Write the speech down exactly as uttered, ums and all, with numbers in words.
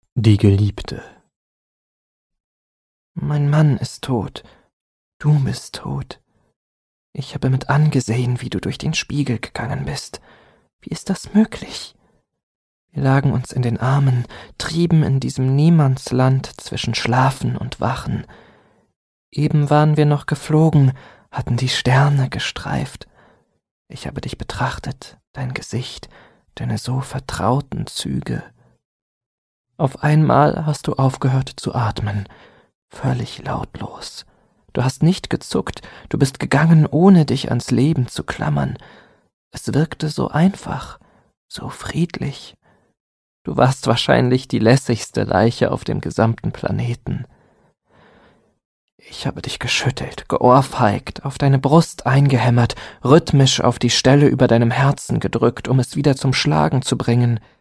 Die Geliebte. Mein Mann ist tot. Du bist tot. Ich habe mit angesehen, wie du durch den Spiegel gegangen bist. Wie ist das möglich? Wir lagen uns in den Armen, trieben in diesem Niemandsland zwischen Schlafen und Wachen. Eben waren wir noch geflogen, hatten die Sterne gestreift. Ich habe dich betrachtet, dein Gesicht, deine so vertrauten Züge. Auf einmal hast du aufgehört zu atmen, völlig lautlos. Du hast nicht gezuckt, du bist gegangen, ohne dich ans Leben zu klammern. Es wirkte so einfach, so friedlich. Du warst wahrscheinlich die lässigste Leiche auf dem gesamten Planeten. Ich habe dich geschüttelt, geohrfeigt, auf deine Brust eingehämmert, rhythmisch auf die Stelle über deinem Herzen gedrückt, um es wieder zum Schlagen zu bringen.